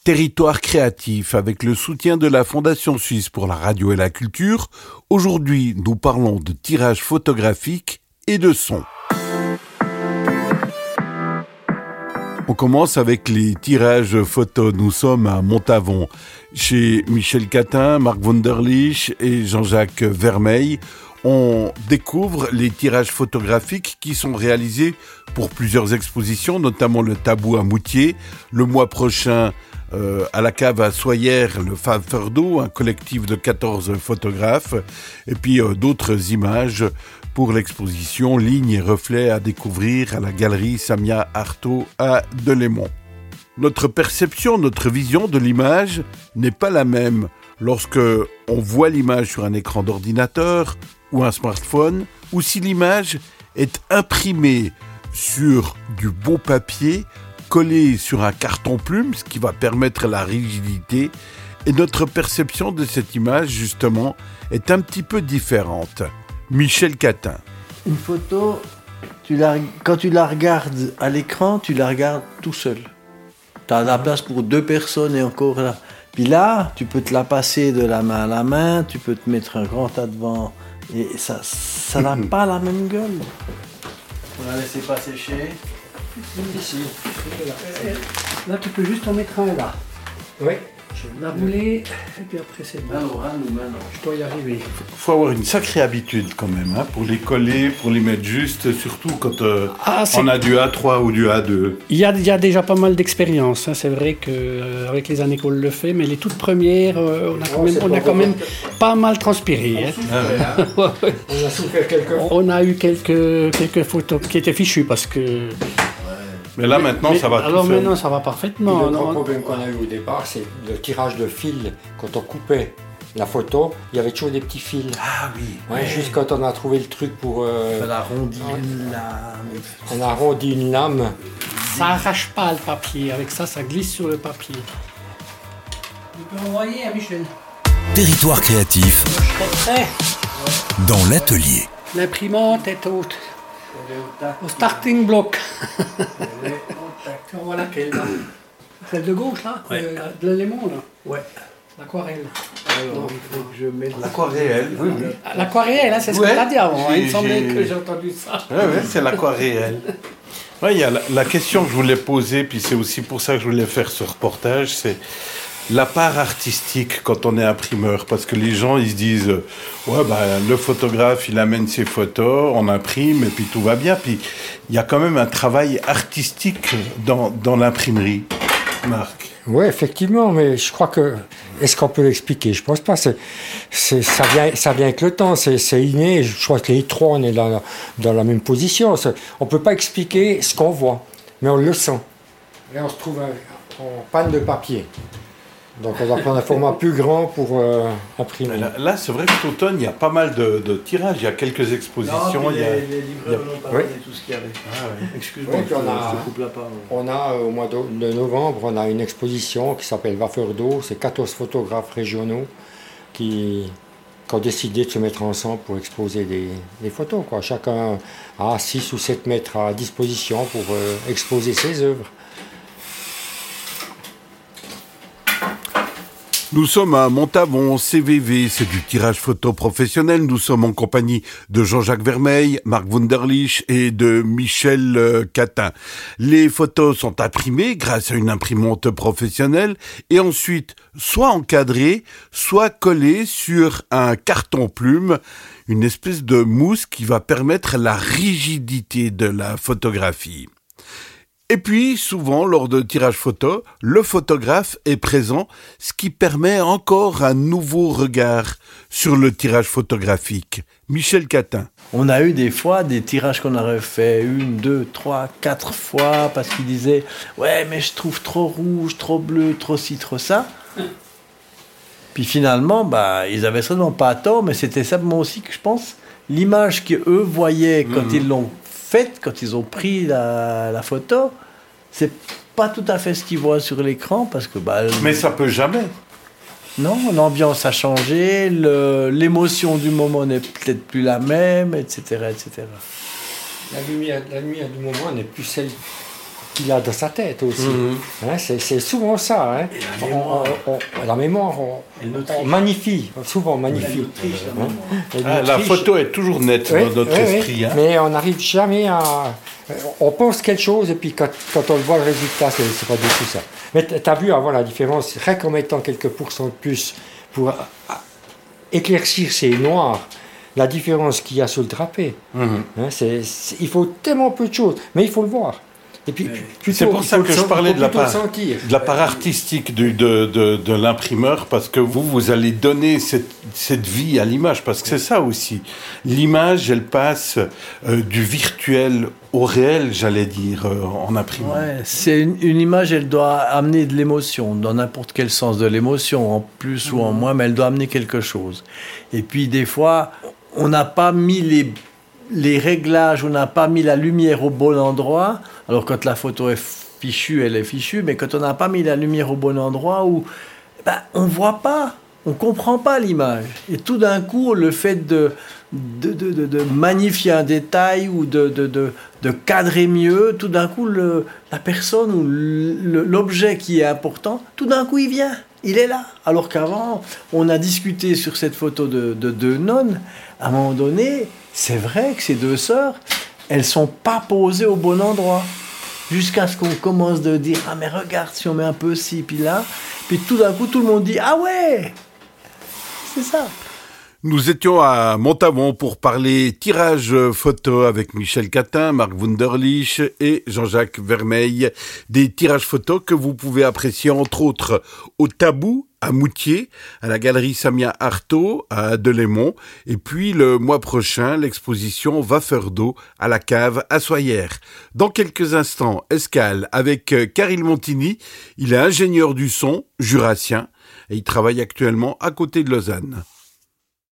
Territoire créatif avec le soutien de la Fondation Suisse pour la radio et la culture. Aujourd'hui, nous parlons de tirage photographique et de son. On commence avec les tirages photos. Nous sommes à Montavon, chez Michel Catin, Marc Wunderlich et Jean-Jacques Vermeil. On découvre les tirages photographiques qui sont réalisés pour plusieurs expositions, notamment le Tabou à Moutier. Le mois prochain, à la cave à Soyères, le Faferdo, un collectif de 14 photographes. Et puis d'autres images pour l'exposition Lignes et reflets à découvrir à la galerie Samia Artaud à Delémont. Notre perception, notre vision de l'image n'est pas la même lorsque on voit l'image sur un écran d'ordinateur ou un smartphone, ou si l'image est imprimée sur du beau papier, collée sur un carton-plume, ce qui va permettre la rigidité, et notre perception de cette image, justement, est un petit peu différente. Michel Catin. Une photo, quand tu la regardes à l'écran, tu la regardes tout seul. Tu as la place pour 2 personnes et encore là. Puis là, tu peux te la passer de la main à la main, tu peux te mettre un grand tas devant. Et ça n'a pas la même gueule. On va laisser pas sécher. Ici. Là, tu peux juste en mettre un là. Oui. Je vais la rouler et puis après c'est bon. Alors, maintenant. Je dois y arriver. Il faut avoir une sacrée habitude quand même, pour les coller, pour les mettre juste, surtout quand on a du A3 ou du A2. Il y a déjà pas mal d'expérience. C'est vrai qu'avec les années qu'on le fait, mais les toutes premières, on a quand même pas mal transpiré. On a souffert quelques fois. On a eu quelques photos qui étaient fichues parce que... Mais là, maintenant, ça va tout seul. Alors maintenant, ça va parfaitement. Le grand problème qu'on a eu au départ, c'est le tirage de fil. Quand on coupait la photo, il y avait toujours des petits fils. Ah oui. Ouais, juste quand on a trouvé le truc pour... On a arrondi une lame. On a arrondi une lame. Ça arrache pas le papier. Avec ça, ça glisse sur le papier. Tu peux envoyer à Michel. Territoire créatif. Je serai prêt. Dans l'atelier. L'imprimante est haute. Au starting block. Tu vois laquelle là? Celle de gauche là? Ouais. De l'élément là? Ouais. L'aquarelle. Alors, il faut que je mette L'aquarelle, oui. L'aquarelle, hein, c'est ce que t'as dit avant. Il me semblait j'ai- que j'ai entendu ça. Oui, c'est l'aquarelle. Ouais, il y a la question que je voulais poser, puis c'est aussi pour ça que je voulais faire ce reportage, c'est la part artistique quand on est imprimeur. Parce que les gens, ils se disent, le photographe, il amène ses photos, on imprime, et puis tout va bien. Puis il y a quand même un travail artistique dans l'imprimerie, Marc. Oui, effectivement, mais je crois que... Est-ce qu'on peut l'expliquer? Je pense pas. Ça vient avec le temps, c'est inné. Je crois que les trois, on est dans la même position. On ne peut pas expliquer ce qu'on voit, mais on le sent. Et on se trouve en panne de papier. Donc on va prendre un format plus grand pour imprimer. Là, c'est vrai que cet automne, il y a pas mal de tirages, il y a quelques expositions. les livreurs n'ont pas Oui. donné tout ce qu'il y avait. Ah, ouais. Excuse-moi, Oui, je puis on a- te coupe la parole. On a au mois de novembre, on a une exposition qui s'appelle Waferdo. C'est 14 photographes régionaux qui ont décidé de se mettre ensemble pour exposer des photos, quoi. Chacun a 6 ou 7 mètres à disposition pour exposer ses œuvres. Nous sommes à Montavon, CVV, c'est du tirage photo professionnel. Nous sommes en compagnie de Jean-Jacques Vermeil, Marc Wunderlich et de Michel Catin. Les photos sont imprimées grâce à une imprimante professionnelle et ensuite soit encadrées, soit collées sur un carton-plume, une espèce de mousse qui va permettre la rigidité de la photographie. Et puis, souvent, lors de tirages photo, le photographe est présent, ce qui permet encore un nouveau regard sur le tirage photographique. Michel Catin. On a eu des fois des tirages qu'on aurait fait 1, 2, 3, 4 fois parce qu'ils disaient « Ouais, mais je trouve trop rouge, trop bleu, trop ci, trop ça. » Puis finalement, ils avaient certainement pas tort, mais c'était simplement aussi que je pense l'image qu'eux voyaient quand ils l'ont faite, quand ils ont pris la photo, c'est pas tout à fait ce qu'ils voient sur l'écran parce que Mais ça peut jamais. non, l'ambiance a changé, l'émotion du moment n'est peut-être plus la même, etc., etc. La lumière du moment n'est plus celle qu'il a dans sa tête aussi. Hein, c'est souvent ça. Hein. La mémoire, on magnifie, souvent on magnifie. La photo est toujours nette dans notre esprit. Hein. Mais on n'arrive jamais à... On pense quelque chose et puis quand on voit le résultat, c'est pas du tout ça. Mais tu as vu avant la différence, rien qu'en mettant quelques pourcents de plus pour éclaircir ces noirs, la différence qu'il y a sur le drapé. Hein, il faut tellement peu de choses, mais il faut le voir. Et puis, c'est pour ça que je parlais de la part artistique de l'imprimeur, parce que vous allez donner cette vie à l'image, parce que c'est ça aussi. L'image, elle passe du virtuel au réel, j'allais dire, en imprimant. Ouais, c'est une image, elle doit amener de l'émotion, dans n'importe quel sens de l'émotion, en plus ou en moins, mais elle doit amener quelque chose. Et puis des fois, on n'a pas mis les réglages, on n'a pas mis la lumière au bon endroit. Alors quand la photo est fichue, elle est fichue, mais quand on n'a pas mis la lumière au bon endroit, on ne voit pas, on ne comprend pas l'image. Et tout d'un coup, le fait de magnifier un détail ou de cadrer mieux, tout d'un coup, la personne ou l'objet qui est important, tout d'un coup, il vient. Il est là. Alors qu'avant, on a discuté sur cette photo de deux nonnes. À un moment donné, c'est vrai que ces deux sœurs, elles sont pas posées au bon endroit. Jusqu'à ce qu'on commence de dire « Ah mais regarde, si on met un peu ci, puis là ». Puis tout d'un coup, tout le monde dit « Ah ouais !» C'est ça. Nous étions à Montavon pour parler tirage photo avec Michel Catin, Marc Wunderlich et Jean-Jacques Vermeil. Des tirages photos que vous pouvez apprécier entre autres au Tabou, à Moutier, à la galerie Samia Artaud, à Delémont, et puis le mois prochain, l'exposition Wafferdo à la cave à Soyères. Dans quelques instants, escale avec Caril Montini. Il est ingénieur du son, jurassien, et il travaille actuellement à côté de Lausanne.